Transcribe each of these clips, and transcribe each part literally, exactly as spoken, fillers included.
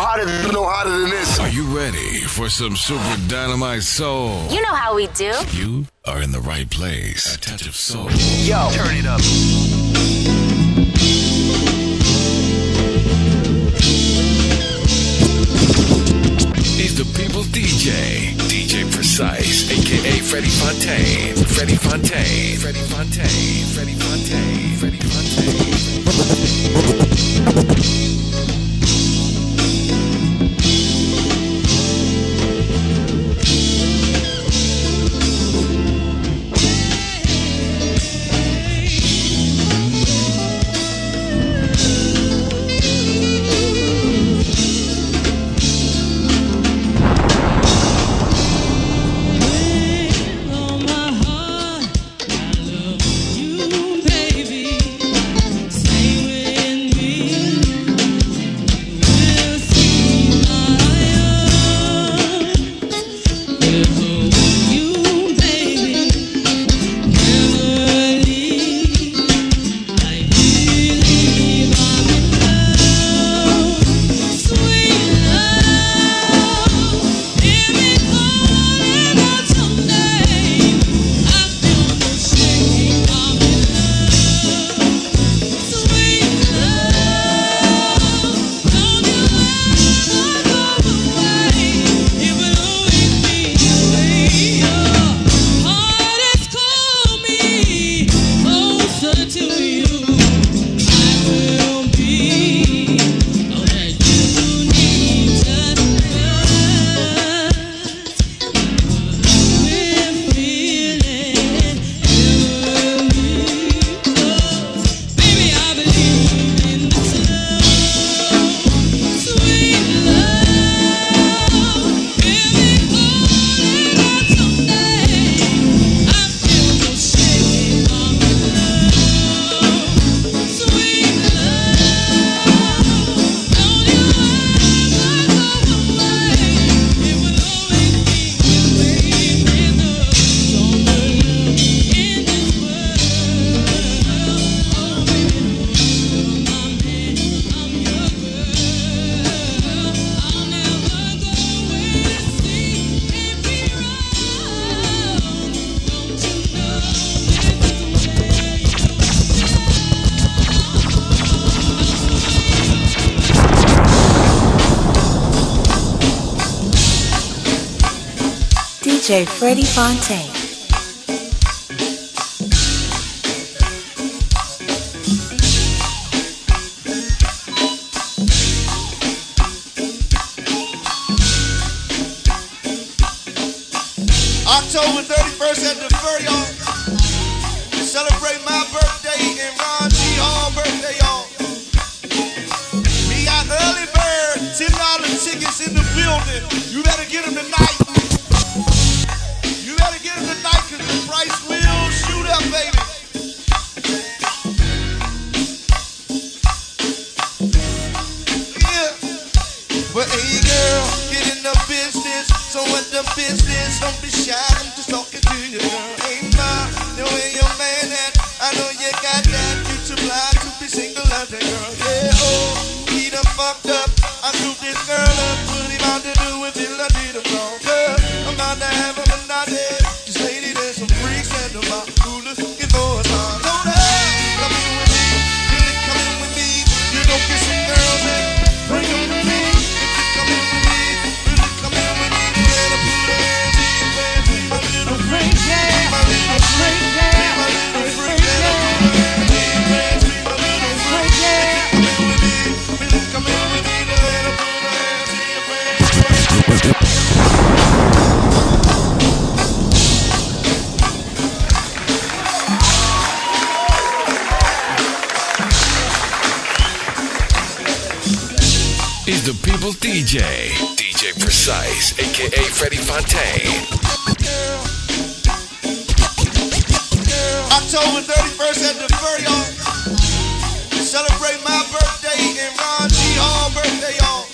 hotter than no hotter than this. Are you ready for some super dynamite soul? You know how we do. You are in the right place. A touch of soul. Yo, turn it up. He's the people's D J. D J Precise, a k a. Freddie Fontaine. Freddie Fontaine. Freddie Fontaine. Freddie Fontaine. Freddie Fontaine. D J Freddie Fontaine. October thirty-first at the Fur Yard. Celebrate my birthday and Ron G. Hall birthday, y'all. We got early bird, ten dollar tickets in the building. You better get them tonight. You better get them tonight because the price will shoot up, baby. Yeah. But hey girl, get in the business. So what the business? Don't be shy, I'm just talking to you, girl. Hey ma, the way your man at, I know you got that. You too blind to be single out there, girl. Yeah, oh, he done fucked up. I scooped this girl up, put him out to do with it, I did him wrong, girl. I'm about to have him and not dead. This lady, there's some freaks and about who looking for a song. Hold up, come in with me, really come in with me. You gon' get some girls and bring them to me. If you come in with me, really come in with me. Then I put her hands in your pants, be my little freak, yeah, my little freak, yeah, my little freak. Then I put her hands in your pants, be my little freak, yeah. If you come in with me, really come in with me. Then I put her hands in your pants. He's the people's D J. D J Precise, a k a. Freddie Fontaine. October thirty-first at the Fur Yard. Celebrate my birthday and Ron G. Hall birthday, y'all.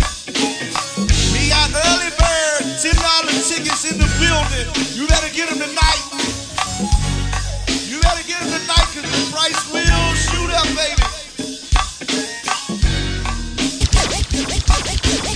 We got early bird, ten dollar tickets in the building. You better get them tonight. You better get them tonight because the price will shoot up, baby.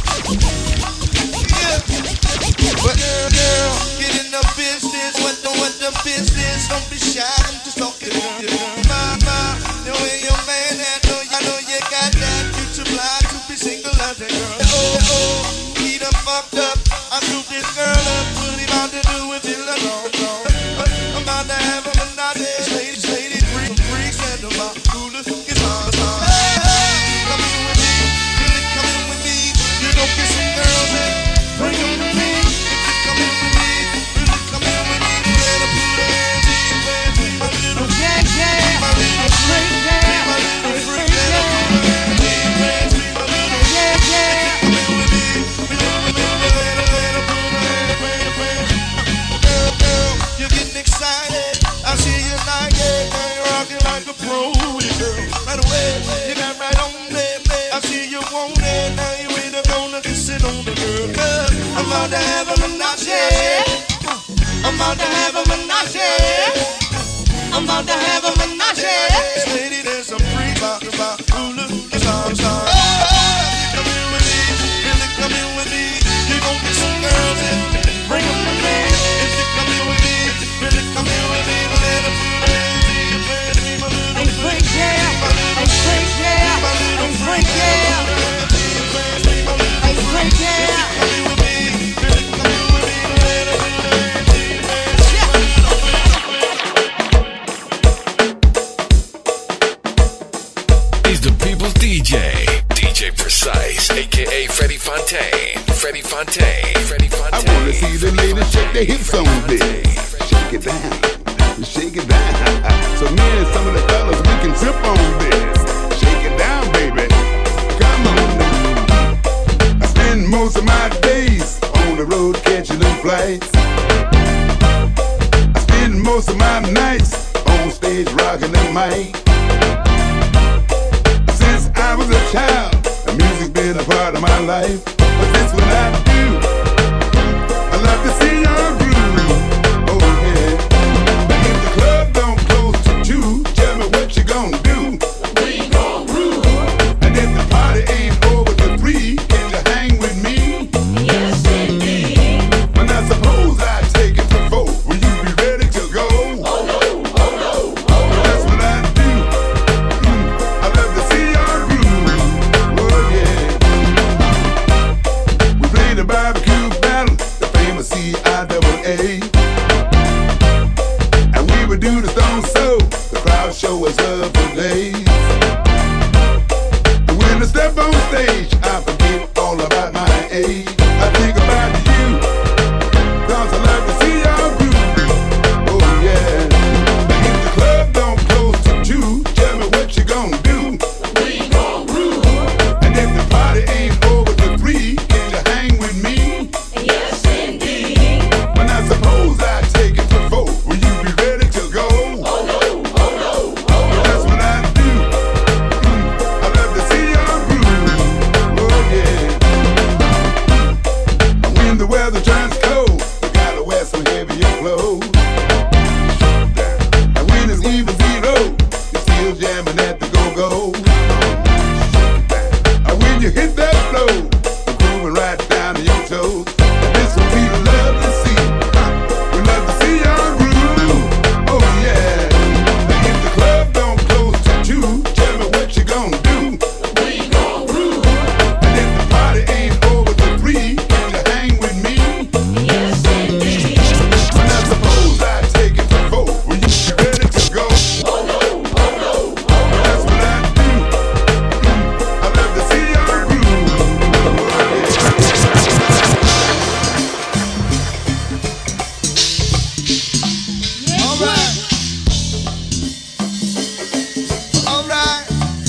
fucked up. I scooped this girl up, what he about to do with it alone, alone. I'm about to have a menage, ladies, ladies, freak, freaks, and about cooler, get on, on. Come in with me, really come in with me. You gon' get some girls and bring them to me. If you come in with me, really come in with me. Let her put her hands in your pants, be my little yeah, yeah, my little freak, yeah, be my little freak. Let her put her hands in your pants, be my little yeah, yeah. come in with me, let her, let her, let her put her hands, hands, hands. Girl, girl, you're getting excited. I see you like it, now you're rocking like a pro, girl. Right away, you got right on it. I see you want it, now you ain't gonna sit on the girl. Girl, I'm about to have a menage. I'm about to have a menage. I'm about to have a menage. This lady, there's some free about about hula, it's all time. Come in with me, really come in with me. You gon' get some girls and bring them to me. If you come in with me, really come in with me. Let her put her hands in your pants, be my little freak, yeah, my little freak, yeah, my little freak, yeah, freak, yeah. come in with me, really come in with me. Let her put her hands in your pants, be my little He's the people's D J, D J Precise, aka Freddie Fontaine, Freddie Fontaine, Freddie Fontaine. I wanna see the ladies shake their hips on this. Shake it down, shake it down. So me and some of the fellas, we can trip on this. Shake it down, baby. Come on now. I spend most of my days on the road catching them flights. I spend most of my nights on stage rocking the mic. Since I was a child, the music's been a part of my life. But that's what I do. I love to see your groove. Oh yeah. But if the club don't close to two, tell me what you gon' do. We gon' groove. And if the party ain't over to three, can you hang with me? Yes indeed. And I suppose I take it to four. Will you be ready to go? Oh no, oh no, oh no. That's what I do. Mm, I love to see your groove. Oh yeah. We play the barbecue battle, the famous C I double A. And we would do the Stone Soul, the crowd show us love for days. And when I step on stage, I forget all about my age. I think about you, cause I love to see your groove. Oh yeah. But if the club don't close to two, tell me what you gon' do. We gon' groove. And if the party ain't over to three, can you hang with me? Yes indeed. And I suppose I take it to four. Will you be ready to go? Oh no, oh no, oh no. That's what I do. Mm, I love to see your groove. Oh yeah. And when the weather turns cold, you gotta wear some heavier clothes. And when it's even zero, you're still jamming at the go-go. And when you hit that flow, you're grooving right down to your toes. And this what we love to see. We love to see your groove. Oh yeah. And if the club don't close to two, tell me what you gon' do. We gon' groove. And if the party ain't over to three, can you hang with me? Yes indeed. And I suppose I take it to four. Will you be ready to go? Oh no, oh no, oh no. That's what I do. Mm, I love to see your groove. All right. All right.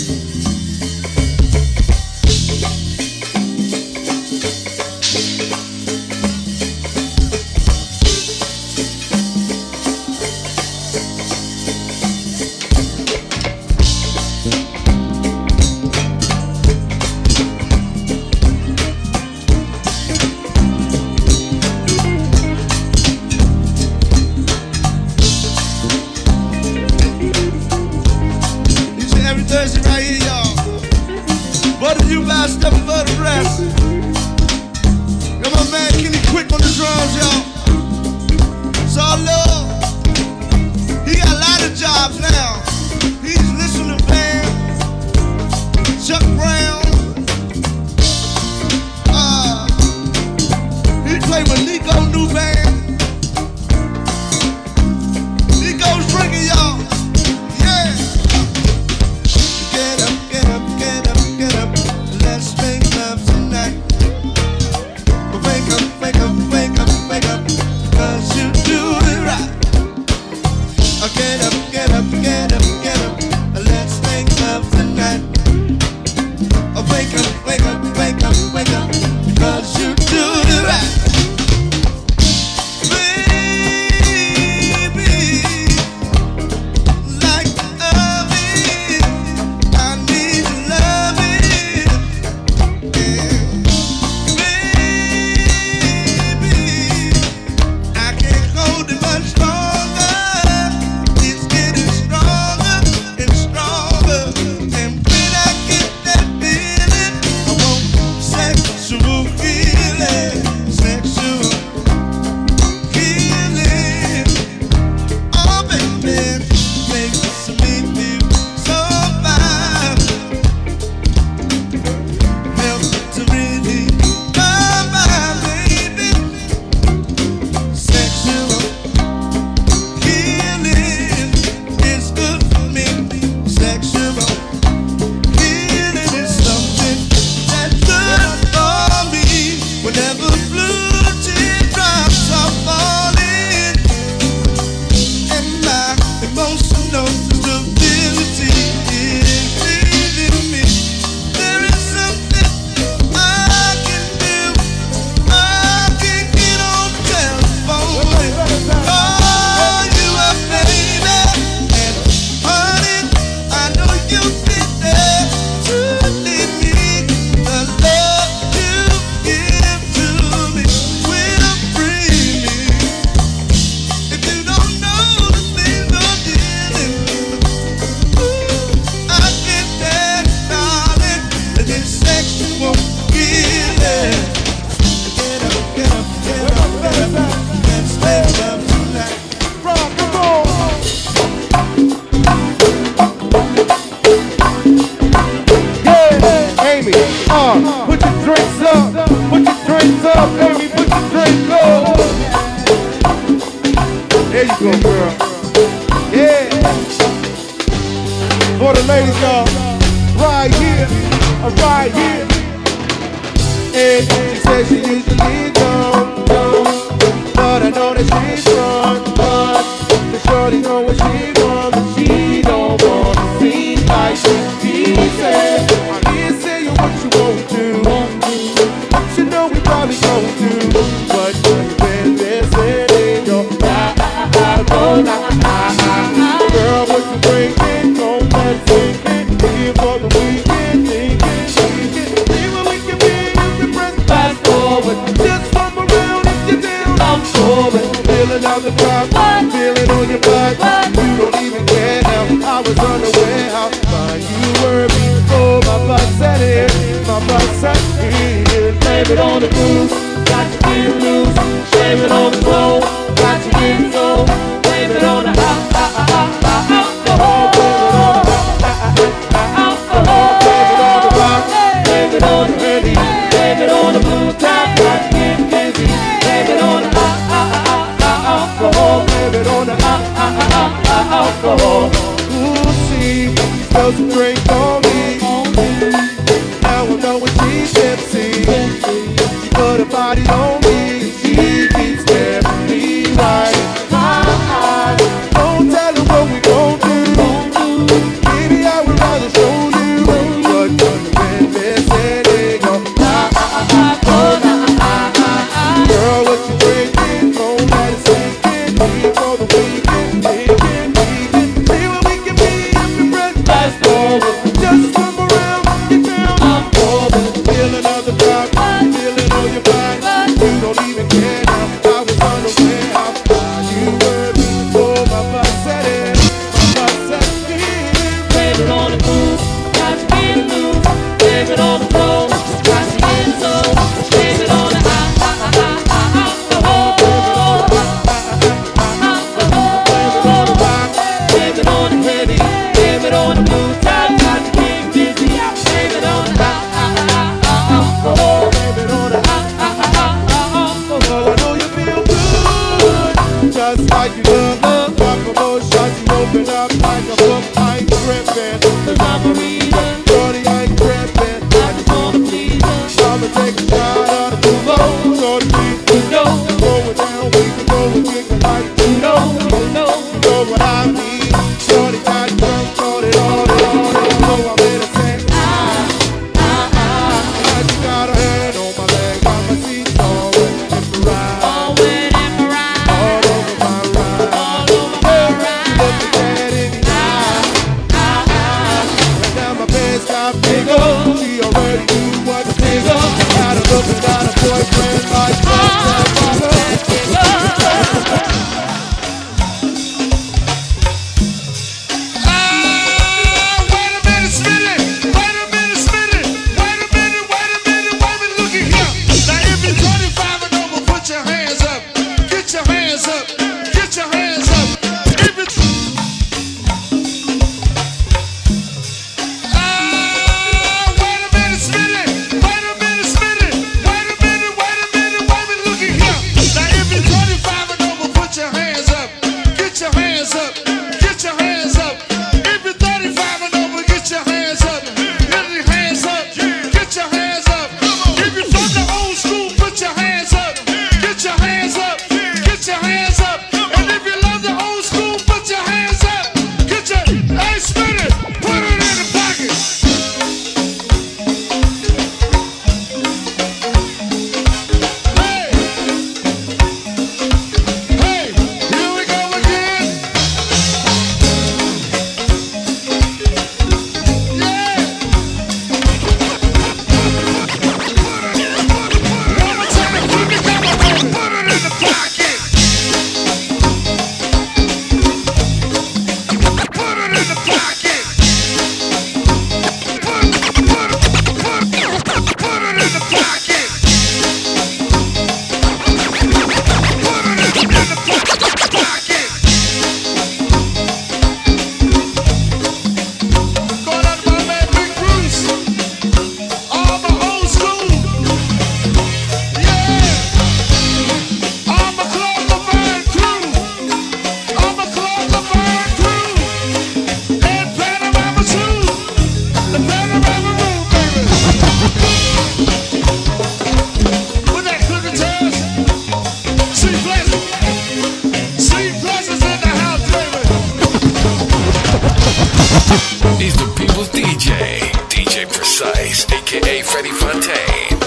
Each and every Thursday right here, y'all. Both of you guys stepping for the rest. Got my man Kenny Quick on the drums, y'all. It's all love. He got a lot of jobs now. He's listening to band, Chuck Brown, uh, drinks up, put your drinks up, baby, put your drinks up. There you go, girl. Yeah. For the ladies, y'all, right here, right here. And she says she usually don't, don't, but I know that she's wrong, but the shorty know what she wants, but she don't want to seem like she said. I can't say you what you won't do, but you know we probably gon' do. But when they're sitting, yo, I, I, I, go, I, I, I, girl, what you drinking? Don't let it sink in, here for the weekend, thinking, thinking, see what we can be if we press fast forward. Just come around if you're down, I'm forward. Feeling out the drop, feeling on your butt. You don't even care now. I was unaware how fine you were before my butt set in. My butt set in. Blame it on the booze, got you feeling loose. Blame it on the flow, got you getting so. Blame it on the alcohol. Blame it on the rock, blame it on the Henny, blame it on the blue top, got you getting busy. Blame it on the alcohol, blame it on the alcohol. Ooh, see, spilled some drink on me. Now I know when she's tipsy. She put her body on me. She keeps staring me right in my eyes. Don't tell her what we gon' do. Baby, I would rather show you what you've been missing. Girl, what you drinking? Don't let it sink in. Here for the weekend, weekend, weekend. See what we can be if we press fast forward. Just come around, get down, I'm forward. Feeling on the block, feeling on your body. You don't even care now. I was unaware how fine you were before my butt set in. My butt set in. Blame it on the booze, got you getting loose. Blame it on the flow, got you getting so. Blame it on the alcohol. Blame it on the rock, blame it on the heavy, blame it on the blue top, got you getting busy. Blame it on the alcohol, blame it on the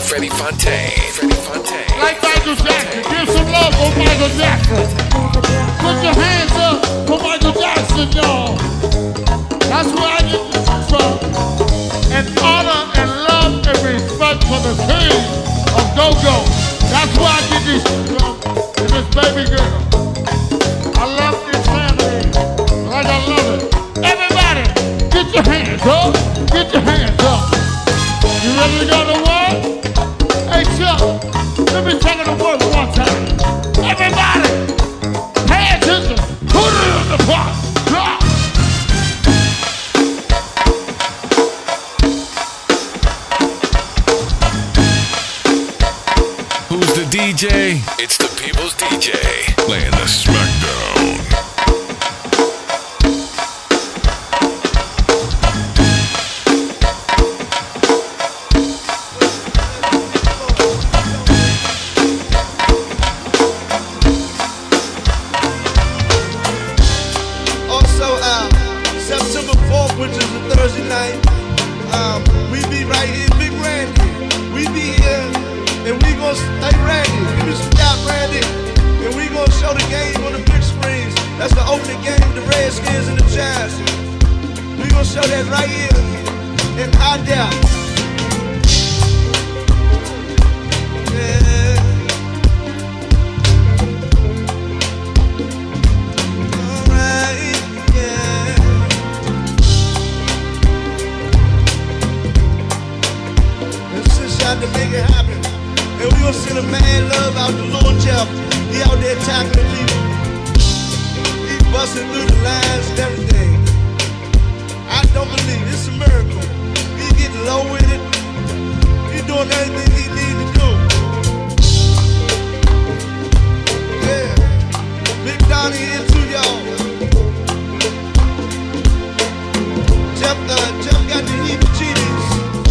Freddie Fontaine. Freddie Fontaine. Like Michael Jackson. Give some love for Michael Jackson. Put your hands up for Michael Jackson, y'all. That's where I get this from. And honor and love and respect for the king of go-go. That's where I get this from. And this baby girl. I love this family like I love it. Everybody, get your hands up. Get your hands up. You ready to go to work? Hey, Chuck, let me take it to work one time. Everybody, pay attention. Put it in the pot. Drop. Who's the D J? It's the People's D J. Playing the Smackdown. Also, uh, September fourth, which is a Thursday night, um, we be right here, Big Randy. We be here, and we gonna stay Randy. We be Scott Randy, and we gonna show the game on the big screens. That's the opening game, the Redskins and the Giants. We gonna show that right here in Idell. Yeah. Alright, yeah. Let's just try to make it happen. And we gonna send a man love out to Lil Jeff. He out there tackling people. He busting through the lines and everything. I don't believe it. It's a miracle. He getting low with it. He doing everything he need to do. Yeah. Big Donnie here too, y'all. Jeff, uh, Jeff got the heebie-jeebies.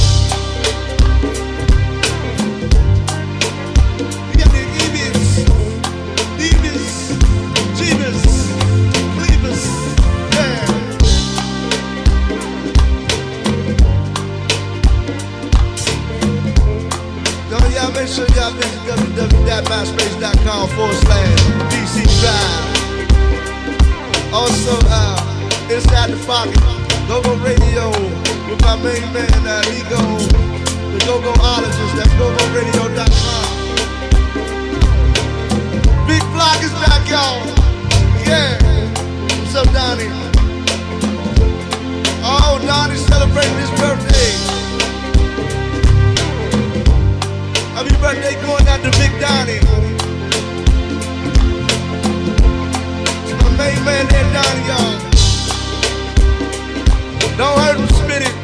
He got the heebies, heebies, jeebies, cleavers. Yeah. Don't y'all make sure y'all visit www.myspace.com forward slash DC Drive. Also, uh, Inside the Pocket, Go-Go Radio with my main man, uh, Ego, the Go-Goologist. That's go go radio dot com. Big Block is back, y'all. Yeah. What's up, Donnie? Oh, Donnie's celebrating his birthday. Happy birthday going out to Big Donnie. It's my main man there, Donnie, y'all. Don't hurt him, spit it.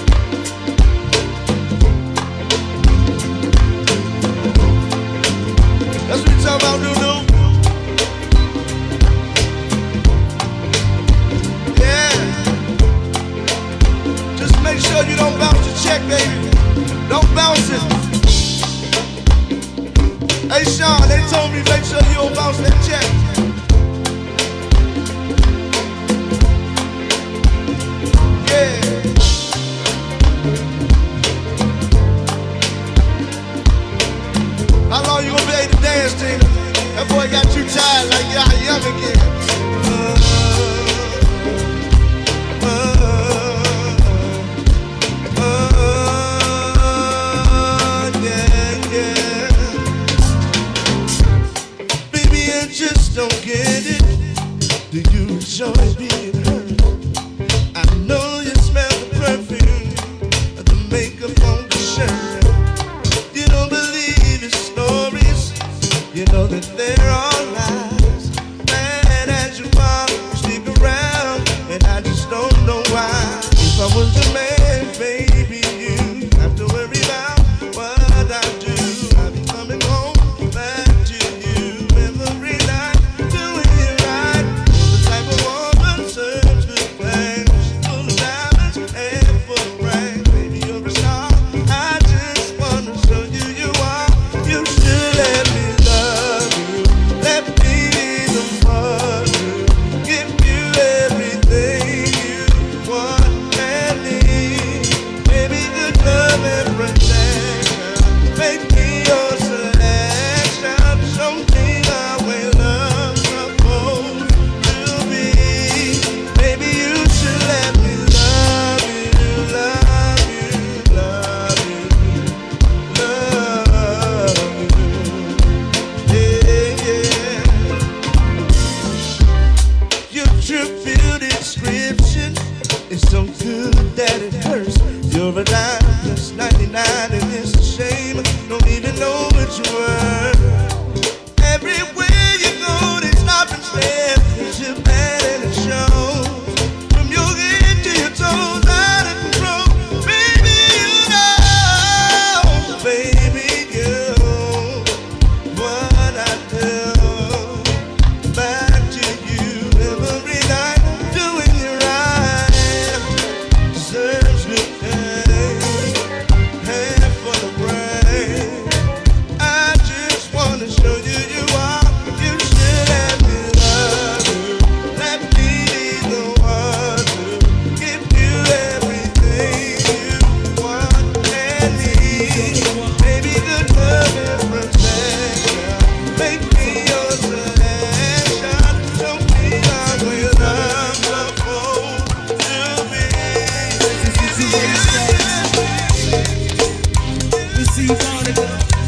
That's what you talking about, Nunu. Yeah. Just make sure you don't bounce the check, baby. Don't bounce it. Hey, Sean, they told me make sure you don't bounce that check. Yeah. How long you gonna be able to dance, Tina? That boy got you tired like y'all young again. Uh, uh, uh, yeah, yeah. Baby, I just don't get it. Do you enjoy being hurt? I know you smell the perfume of the makeup on the shirt. You don't believe his stories. You know that there are lies. Man, as you fall, you stick around, and I just don't know why. If I was a man, baby, you have to worry about what I do. I'll be coming home back to you every night, doing it right. The type of woman serves good things, full of diamonds and full of brains. Baby, you're a star. I just wanna show you you are. You should let me love you.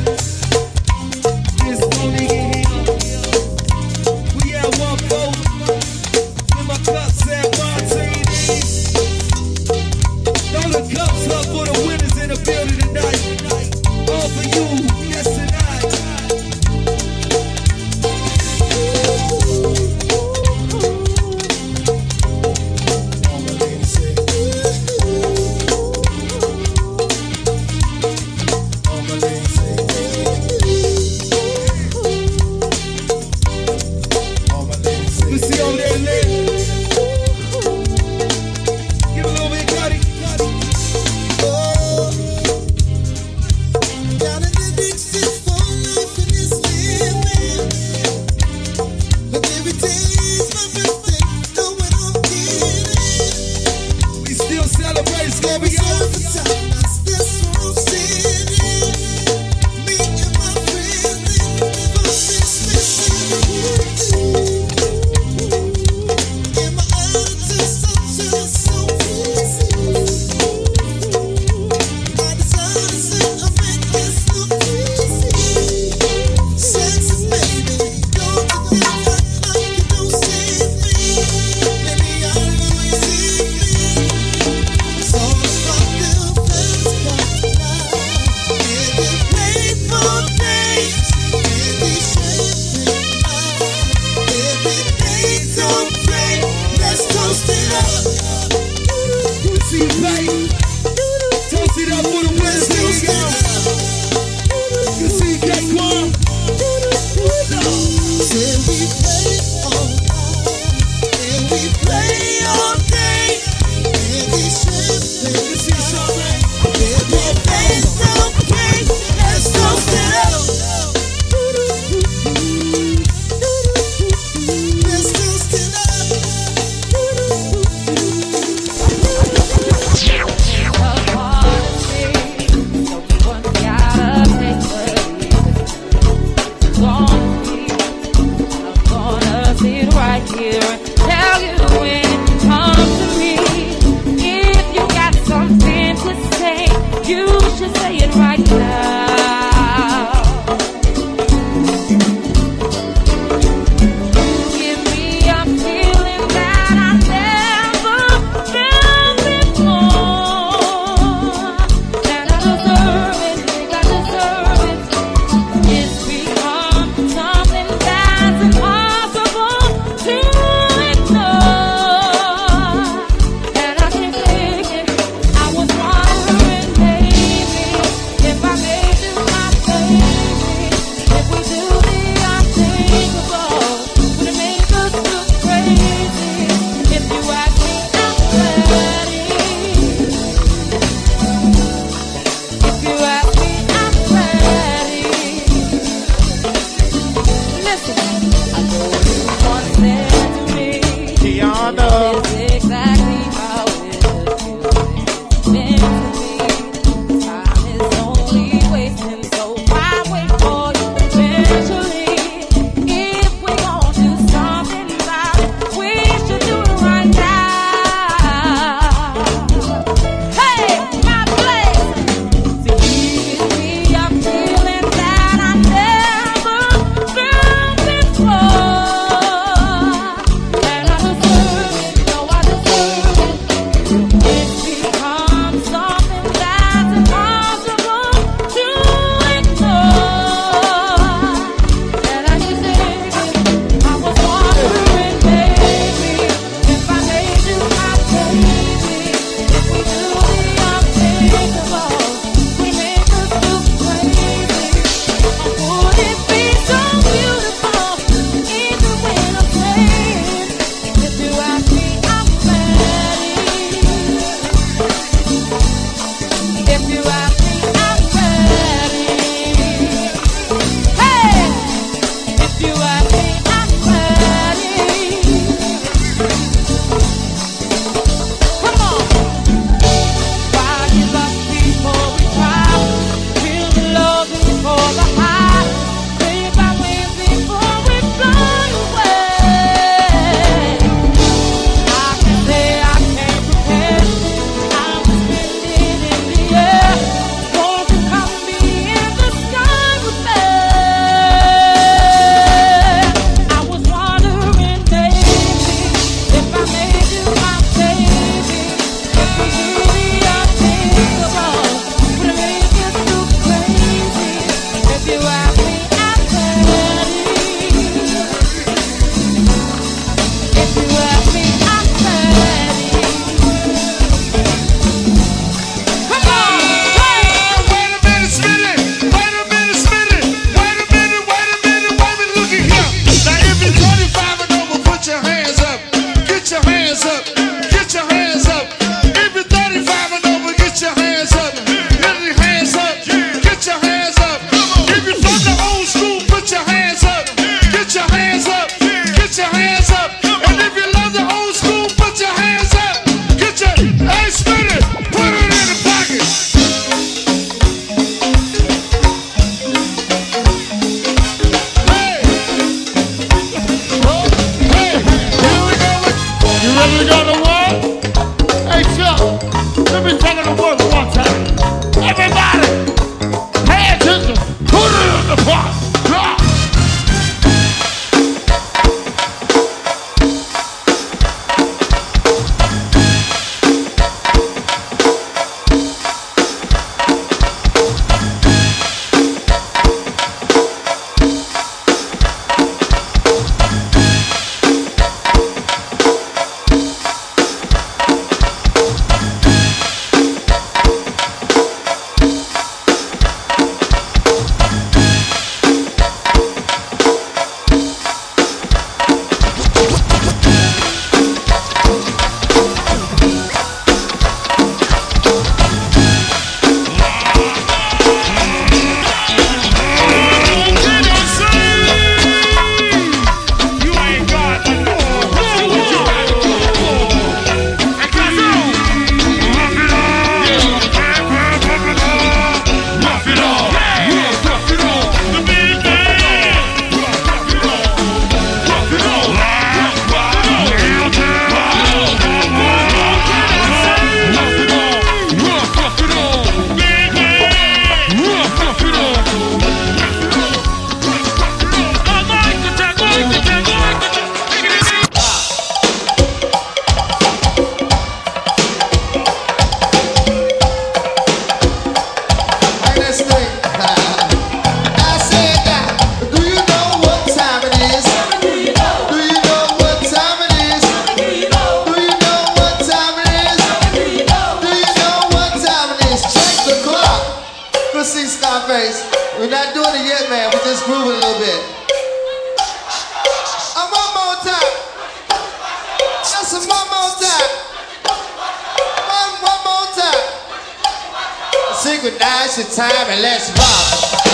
It's only here. We have one vote. With my cups at martinis. Throw the cups up for the winners in the building tonight. All for you, yes tonight. All my ladies say. All my ladies say. All my ladies say. Let's see over there, ladies. Give a little bit, Cuddy. Oh. Down in the Dixie for life in this living. But every day is my birthday, know what I'm getting. We still celebrate, Scorpio. That's what I'm saying. doing it yet, man. We're just grooving a little bit. Uh, one more time. Just a one more time. One, one more time. Synchronize your time and let's rock.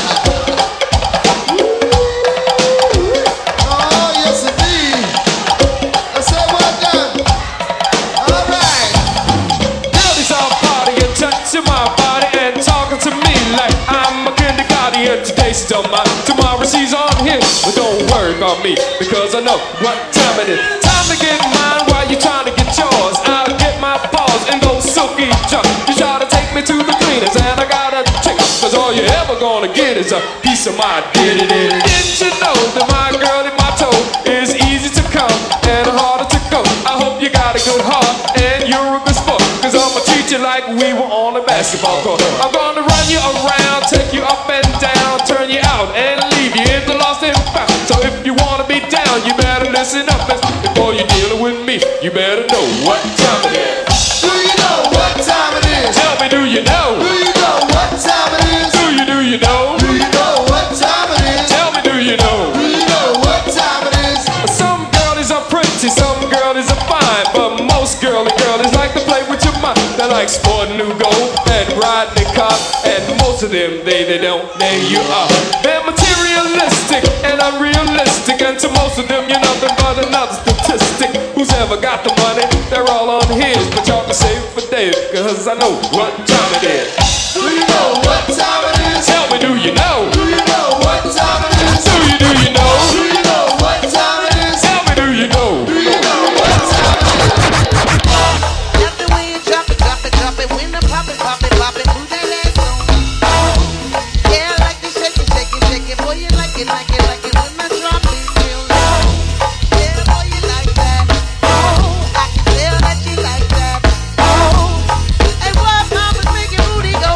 Oh, yes indeed. Let's say one done. All right. Girlies all partying, touching my body and talking to me like I'm a kindergarten. Today she's on mine, tomorrow she's on his. But don't worry about me because I know what time it is. Time to get mine while you're trying to get yours. I'll get my paws in those silky jumps. You try to take me to the cleaners and I gotta check. Cause all you're ever gonna get is a piece of my ditty ditty. Didn't you know that my girl in my toe is easy to come and harder to go? I hope you got a good heart and you're a good sport. Cause I'ma treat you like we were on a basketball court. I'm gonna run you around, take you up and down, turn you out and leave you in the lost and found. So if you wanna be down, you better listen up. Before you're dealing with me, you better know what time it is. Do you know what time it is? Tell me, do you know? Do you know what time it is? Do you, do you know? Do you know what time it is? Tell me, do you know? Do you know what time it is? Some girlies are pretty, some girlies are fine, but most girly girlies like to play with your mind. They like sporting new gold and riding a car, and most of them, they, they don't, there you are. They're materialistic and unrealistic, and to most of them, you're nothing but another statistic. Who's ever got the money? They're all on his, but y'all can save for days, cause I know what time it is. Do you know what time it is? Tell me, do you know? Do you know what time it is? Do you, do you know? Do you know what time it is? Tell me, do you know? Do you know what time it is? Love the way you drop it, drop it, drop it. When I pop it, pop it, pop it, move that ass on. Yeah, I like to shake it, shake it, shake it. Boy, you like it, like it, like it when I drop it real low. Yeah, boy, you like that. Oh, I can tell that you like that. Oh, hey, what mama's making booty go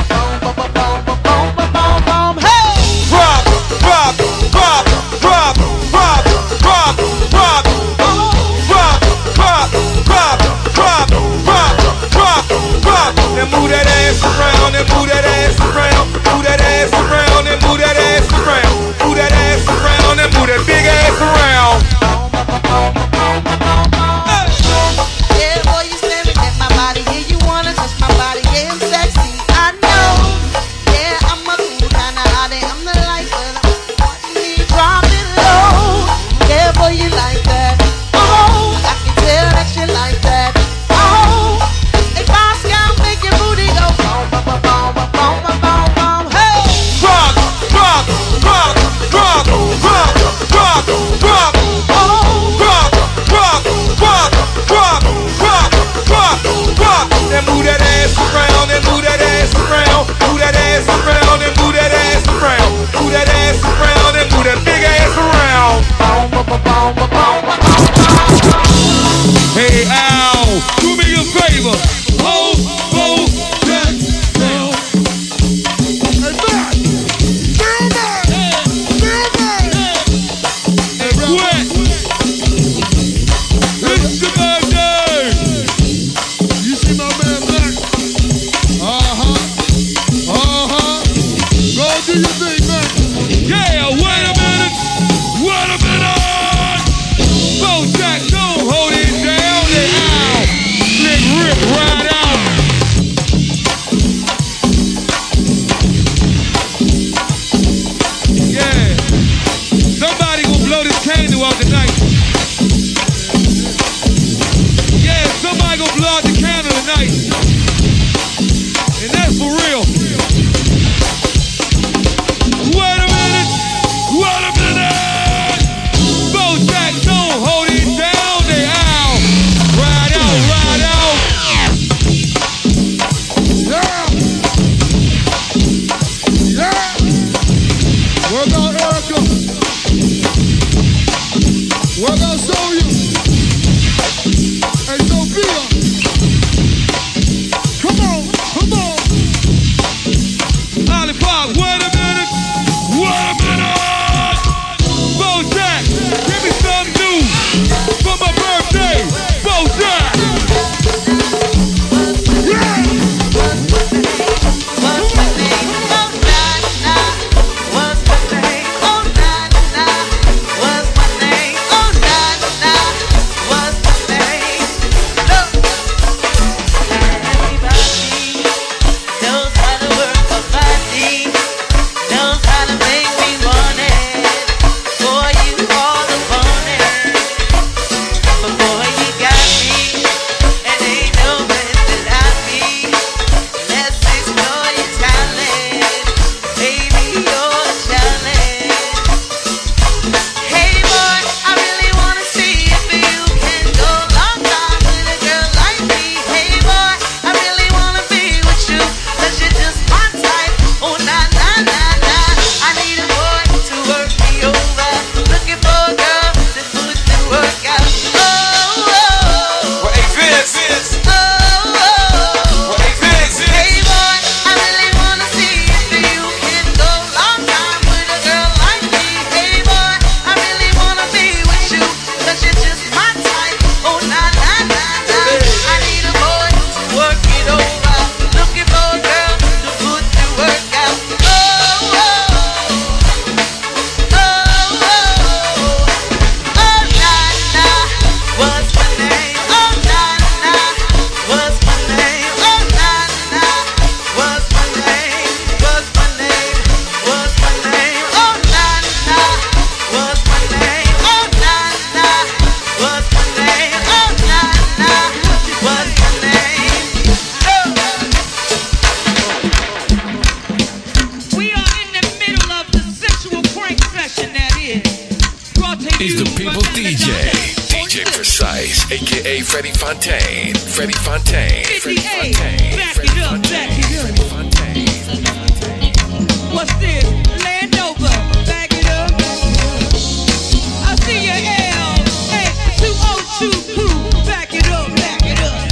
He's the people's D J. D J Precise, a k a. Freddie Fontaine. Freddie Fontaine. Freddie Fontaine. Back it up, back it up. Freddie Fontaine. What's this? Land over. Back it up. I see your L. Hey, two oh two crew. Back it up, back it up.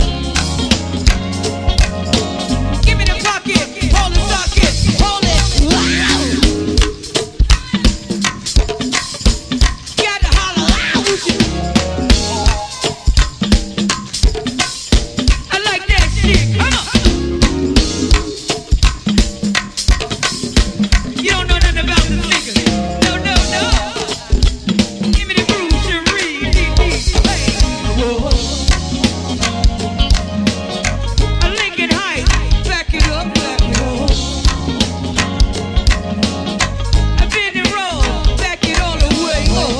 Give me the pocket. Hold the socket. Hold it. Wow. Got to holler loud with you. I like that shit. Come on. You don't know nothing about this nigga. No, no, no. Give me the groove, Cherie. Hey. Whoa. A Lincoln Heights. Back it up, back it up. A Bend and Roll. Back it all the way up.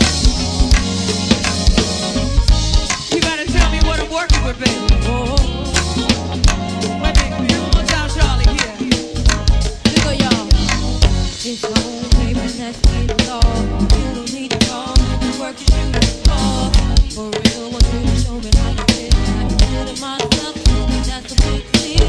You gotta tell me what I'm working with, baby. Whoa. Wait a minute. One time, Charlie, here. Here go, y'all. It's my own baby, that's me, the law. You don't need to call me, the work is you to call. For real, want you to show me how to live. I can do it myself, that's a big thing.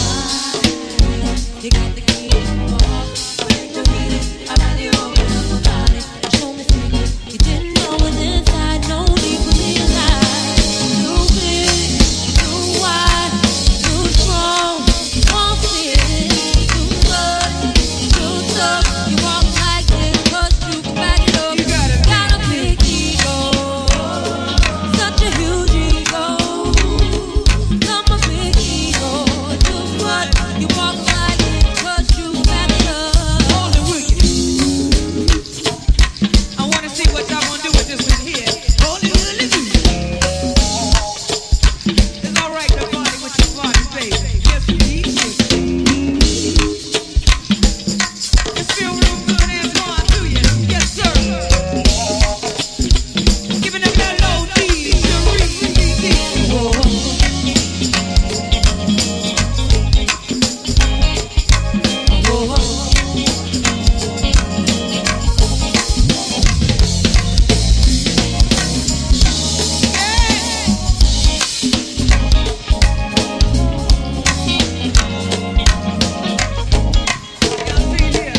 You got the key to my heart. Don't need it, I really want it. Got it, show me secret. You didn't know it inside, no need for me alive. Too big, too wide, too strong. You won't fit it. Too much, too tough. You walk like this, cause you can back it up. You got it. Got a big ego, such a huge ego. Got my big ego, too much. You walk like this, cause you can back it up. Hold it with you. I wanna see what y'all gonna do with this one here. Hold it with you. It's alright to party with your party, baby. Yes, indeed. It feel real good and fun to you. Yes, sir. Giving them that low D, Cherie. Whoa. Whoa. Y'all see here?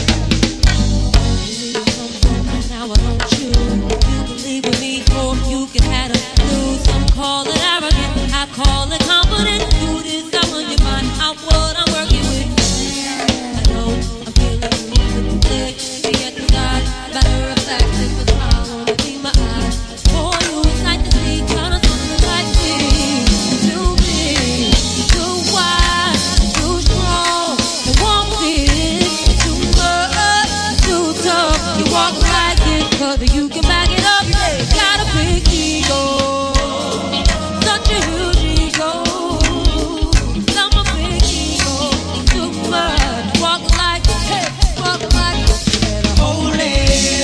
Now I don't you. You believe with me, or you can have a lose. Some call it arrogant, I call it confident. You discover your mind out what I'm working with. I know I'm feeling you click. To get the side, better reflect if a smile won't be my eyes. For you, it's like the sea, trying to something like me. Too big, too wide, too strong. It won't fit. Too much, too tough. You walk like it, cause you can back it up. Got a big ego, such a huge ego. Got my big ego, too much. Walk like it, hey, walk like it. Better hold it.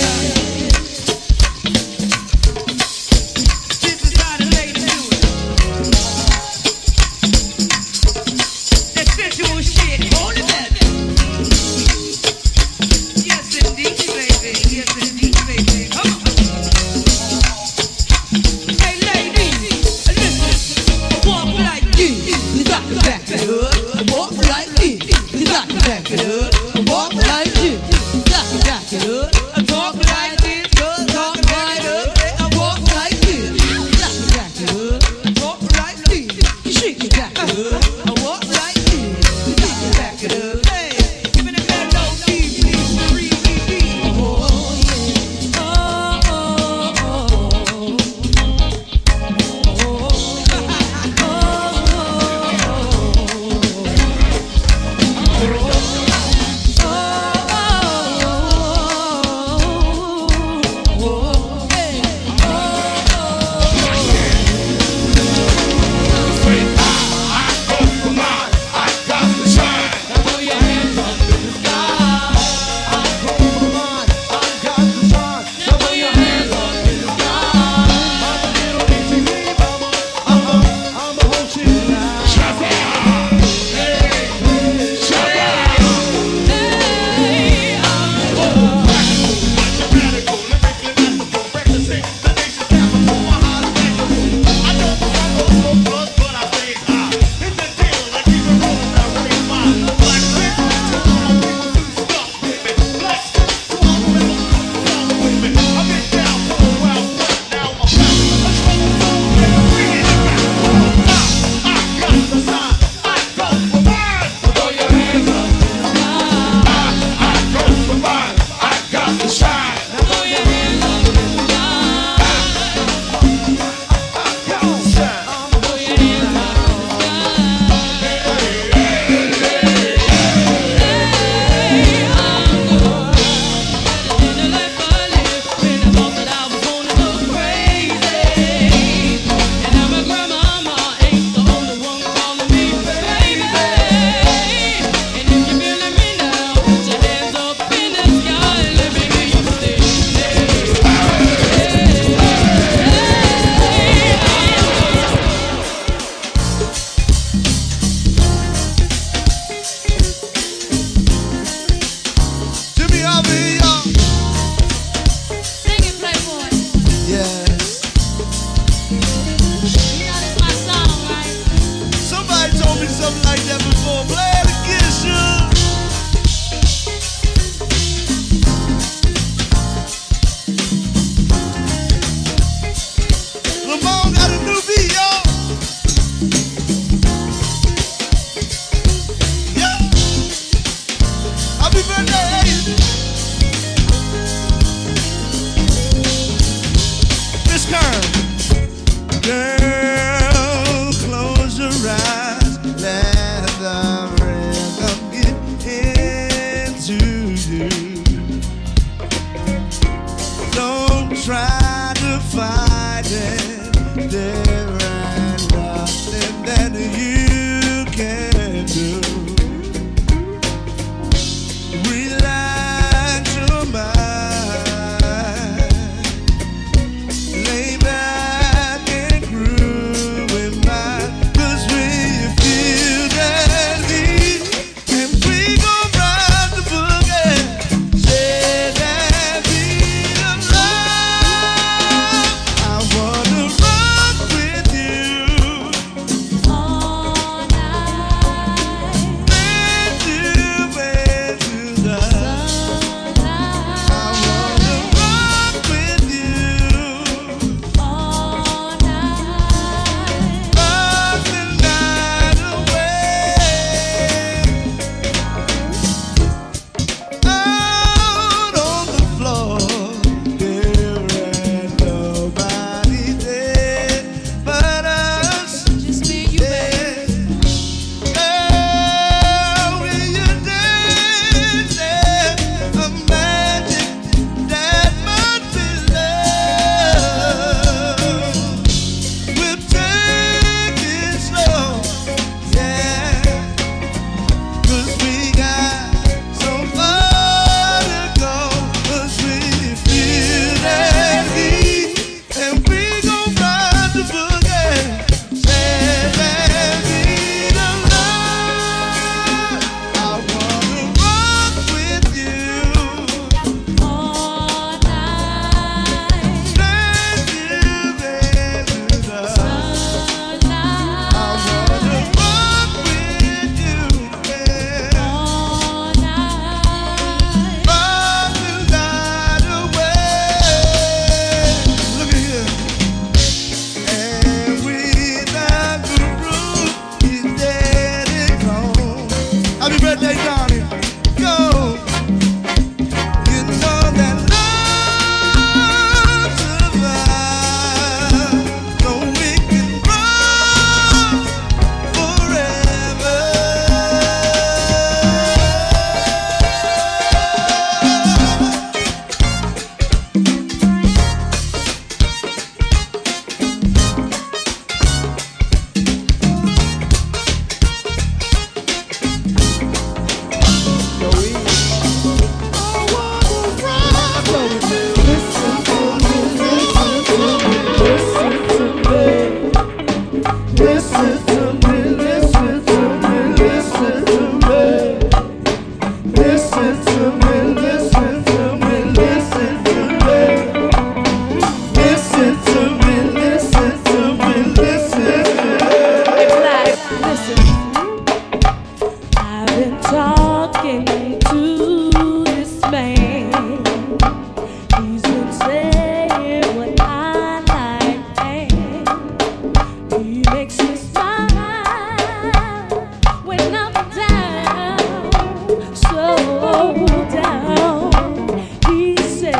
This is how the ladies do it. That sensual shit. Hold it back. Yes, indeed, baby. Yes, indeed, baby. Come on. Hey, ladies, listen. Walk like this. You got to back it up. Walk like this. You got to back it up. Walk like this. You got to back it up. Talk like this. Talk right up. I walk like this. You got to back it up. Talk like this. You shake it back it up. I walk like this. You got to back it up. Hey, give me that low D, please. Three D D. Oh, yeah. Say that beat of love.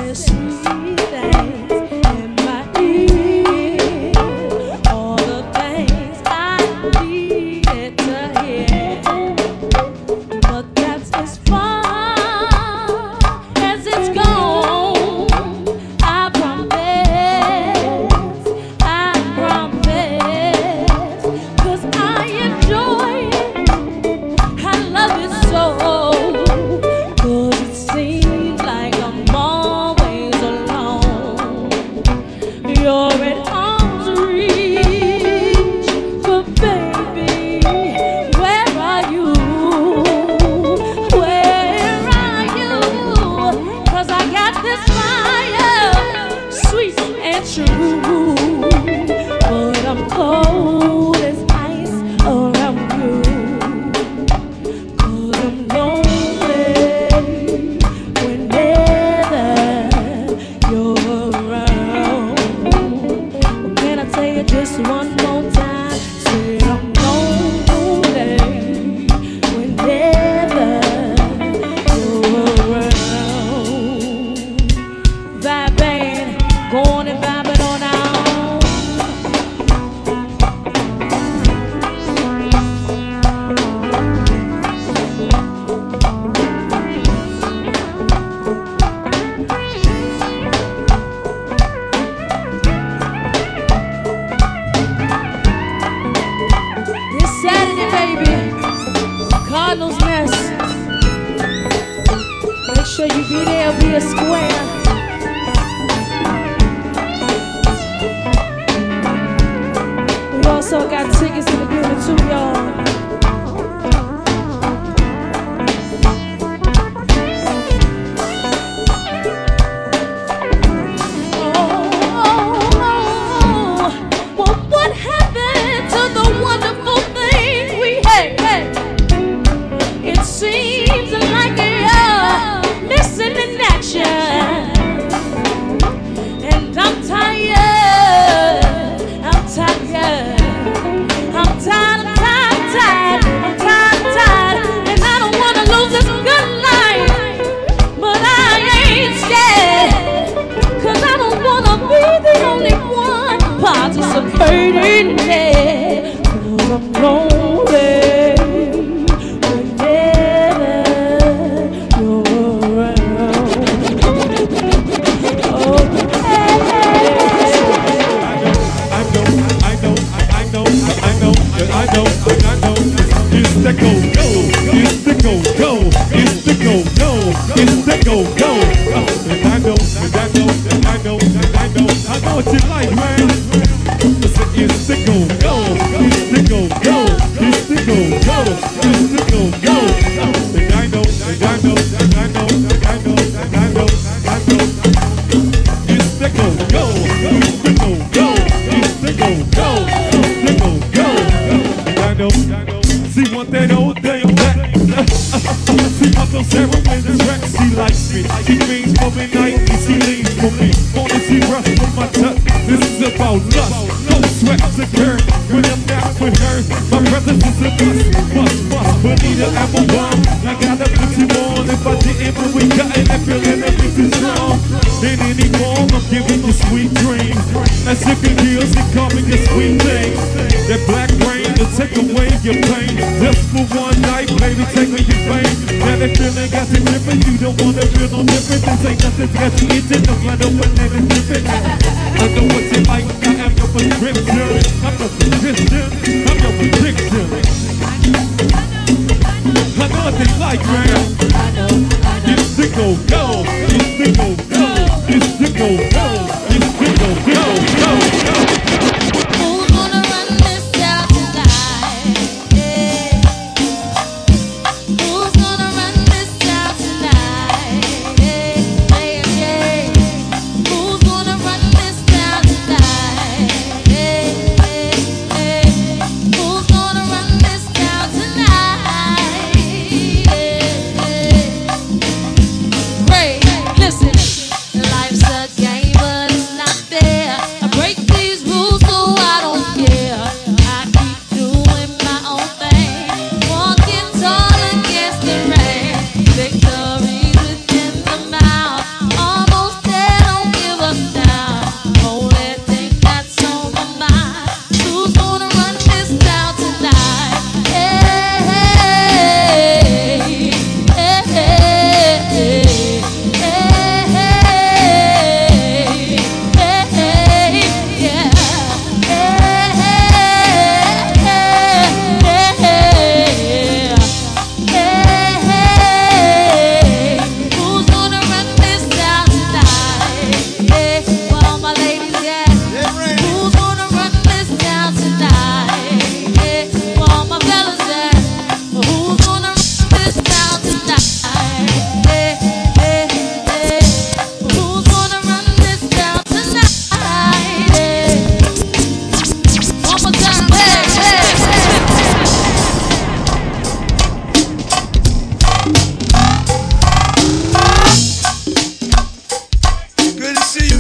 Listen.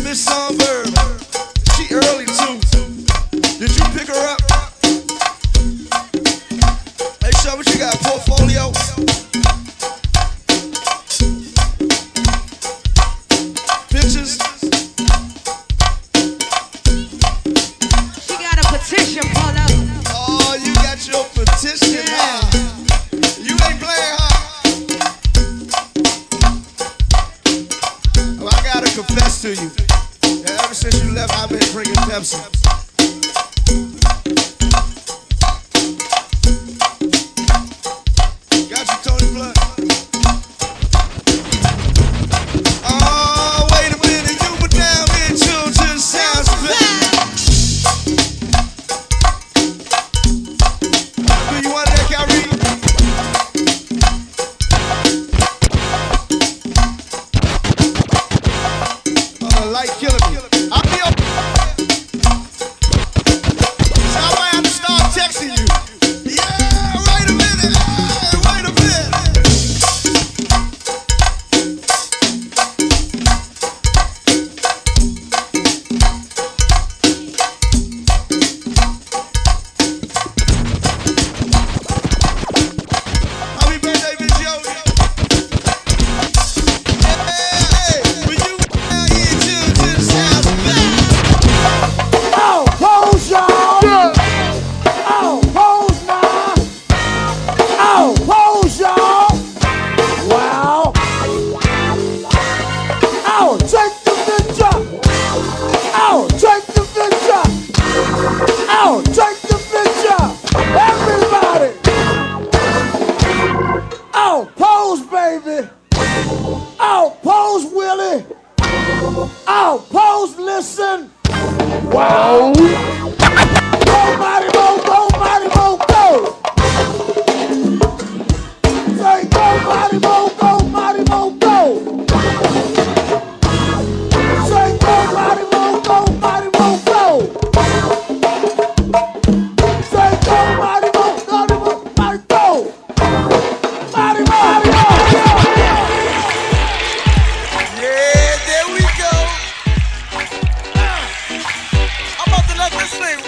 Miss Songbird. She early too. Did you pick her up? Hey, show what you got, portfolio. Pictures. She got a petition pulled up. Oh, you got your petition, Yeah. huh? You ain't playing, huh? Oh, I gotta confess to you. Yeah, ever since you left, I've been drinking Pepsi. Got you, Tony Blood. Oh, wait a minute, you were down here tuned to the sounds of it. Do you want that, Kyrie? Oh, the light killing me. I'll be up. So I might have to start texting you. Yeah, wait a minute. Hey, wait a minute. Happy birthday, Miss Jody. Hey, when you down here tuned to the sounds of it. Oh, pose, y'all. Oh, pose now. Oh, pose, y'all. Wow. Oh, take the picture. Oh, take the picture. Oh, take the picture. Everybody. Oh, pose, baby. Oh, pose, Willie. Oh, pose, listen. Wow. Go, Mighty Mo, go, Mighty Mo, go. Say, go, Mighty Mo, go, Mighty Mo, go. Say, go, Mighty Mo, go, Mighty Mo, go. Say, go, Mighty Mo, Mighty Mo, Mighty go. Mighty Mo, Mighty Mo, Yeah, there we go. I'm about to let this thing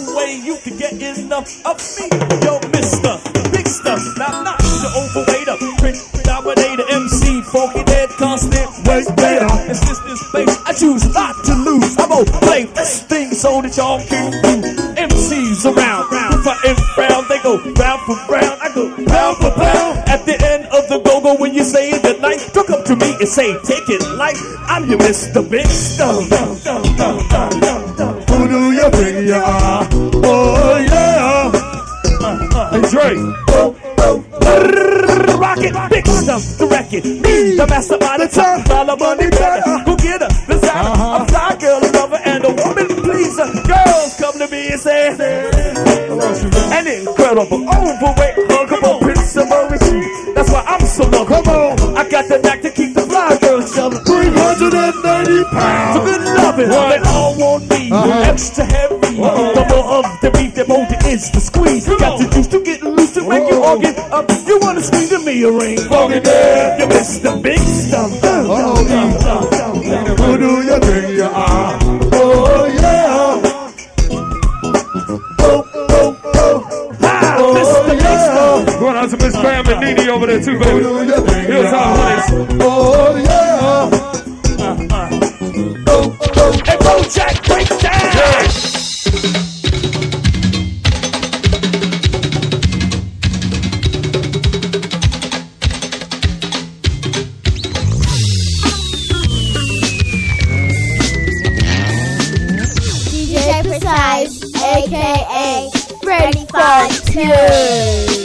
way you can get enough of me. Yo, Mister Big Stuff, now not the overweight up, print dominator, M C, funky dead, constant weight better. And since this place, I choose not to lose. I'm gonna play this thing so that y'all can do. M Cs around, if I am round, they go round for round, I go pound for pound. At the end of the go-go, when you say it goodnight, look up to me and say, take it light. I'm your Mister Big Stuff. Who do you think you are? Oh yeah. Hey Dre. Rock it, Big Stuff, the record. Me, the mastermind of time. Follow money better. Go get her. The sound. I'm a fly girl, a lover, and a woman pleaser. Girls come to me and say, an incredible overweight huggable Prince of Maurice. That's why I'm so low. Come on. I got the knack to keep the fly girls shoving. three hundred ninety pounds. So good loving. They all want me. Uh-huh. Extra heavy. Uh-huh. The more of the beef, the more there is the squeeze. Got the juice to get loose to make you organ up. You wanna swing to me a ring? Funky there. You Mister Big Stuff. Oh, who do you think you are? Oh yeah. Oh, oh, oh. Ah, oh, Mister Big Stuff. Going out to Miss Pam and Nene over there too, baby. Here's our honeys. Oh yeah. Uh, uh. Oh, oh. And Bojack break down. Yeah. A K A Freddy Fontaine.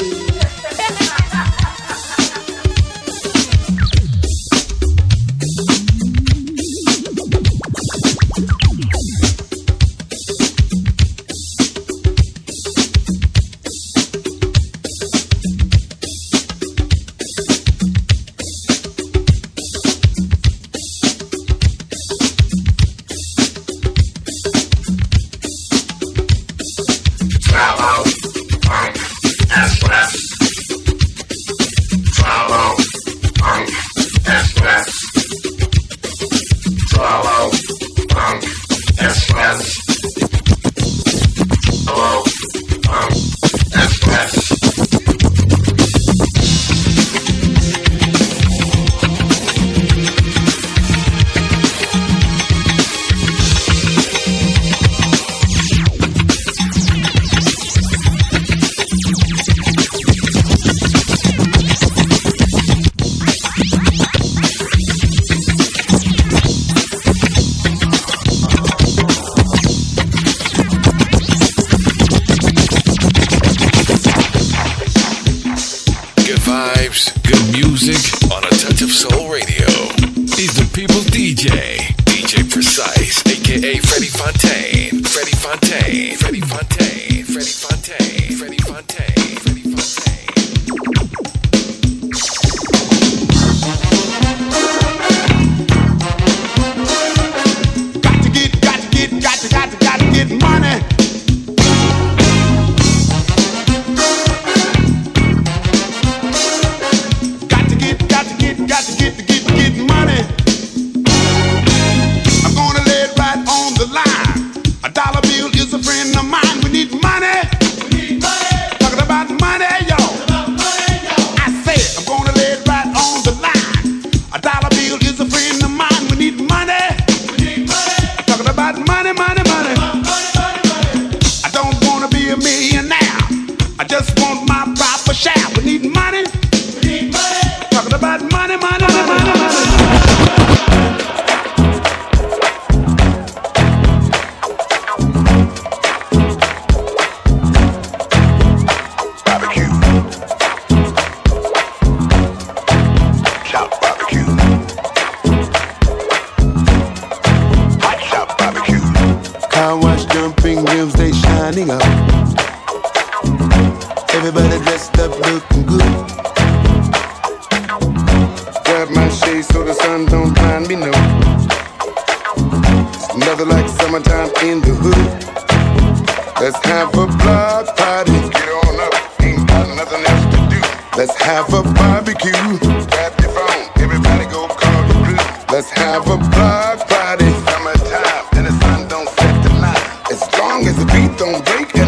Let's have a block party. Summertime and the sun don't set the night. As long as the beat don't break.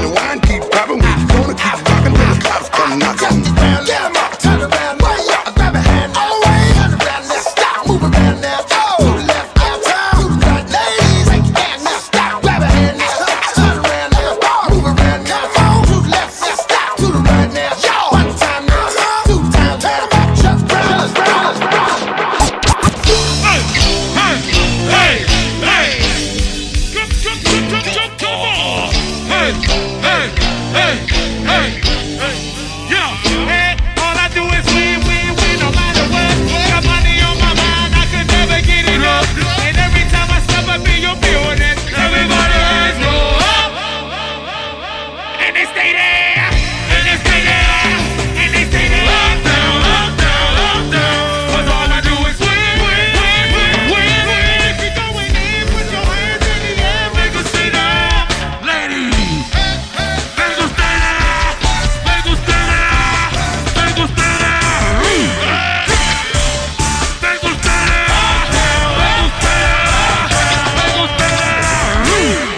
they stay there, and they stay there, and they stay there. Up, down, up, down, up, down. 'Cause all I do is win, win, win, win, win, win. If you're going in, put your hands in the air, make us stay there. Ladies, make us stay there, make us stay there, make us stay there. Make us stay there, make us stay there, make us stay there.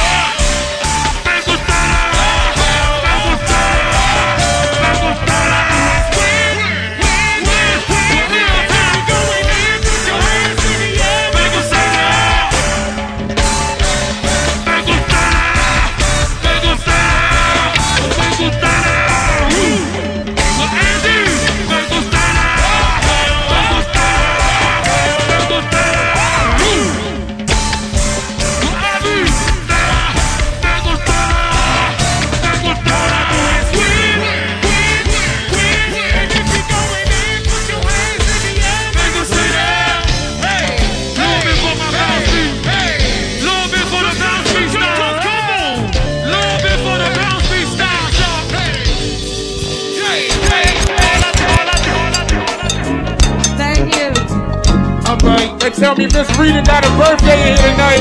They tell me Miss Rita got a birthday here tonight.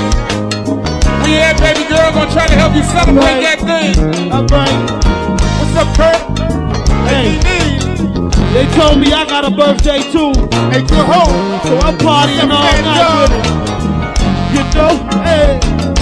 We had baby girl gonna try to help you celebrate that thing. All right. What's up, Kurt? Hey, they told me I got a birthday too. Hey, good hope. So I'm partying all night with it. You know, hey.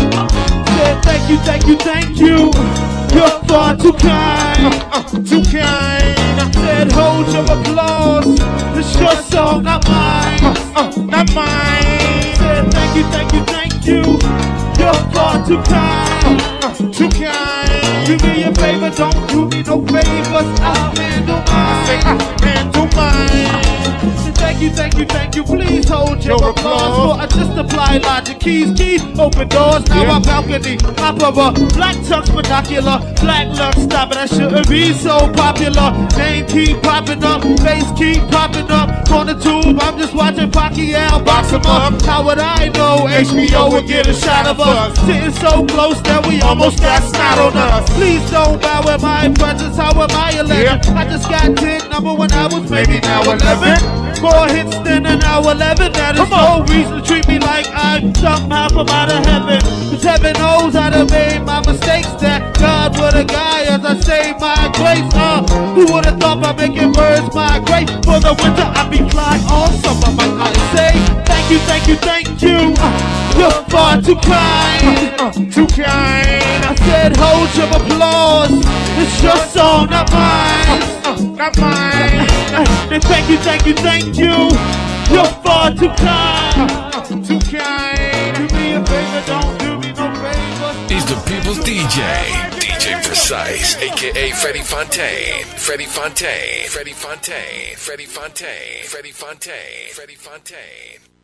Said thank you, thank you, thank you. You're far too kind. Uh, uh, too kind. Said hold your applause. It's your song, not mine. Uh, uh, not mine. Said thank you, thank you, thank you. You're far too kind. Uh, uh, too kind. Do me a favor, don't do me no favors. I'll handle mine. Say, uh, handle mine. Thank you, thank you, thank you. Please hold your, your applause. For I just apply logic. Keys, keys, open doors. Now yeah. Our balcony. Opera, black tux, binocular, black luck. Stop it, I shouldn't be so popular. Name keep popping up, face keep popping up. On the tube, I'm just watching Pacquiao box him up. How would I know H B O would get a shot of us? Sitting so close that we almost got snot on us. Please don't bow in my presence. How am I a legend? Yeah. I just got ten number when I was maybe now eleven. More hits than an hour eleven. That is no reason to treat me like I'm somehow from out of heaven. Cause heaven knows I done made my mistakes. That God would a guy as I say my grace. Uh, who would have thought by making birds migrate? For the winter I be flying all summer. Might I say thank you, thank you, thank you. Uh, you're far too kind. Uh, uh, too kind. I said hold your applause. It's your song, not mine. Uh, uh, not mine. Then thank you, thank you, thank you. You're far too kind. Uh, uh, too kind. Do me a favor, don't do me no favor. He's the people's D J, D J Precise, aka Freddie Fontaine, Freddie Fontaine, Freddie Fontaine, Freddie Fontaine, Freddie Fontaine, Freddie Fontaine.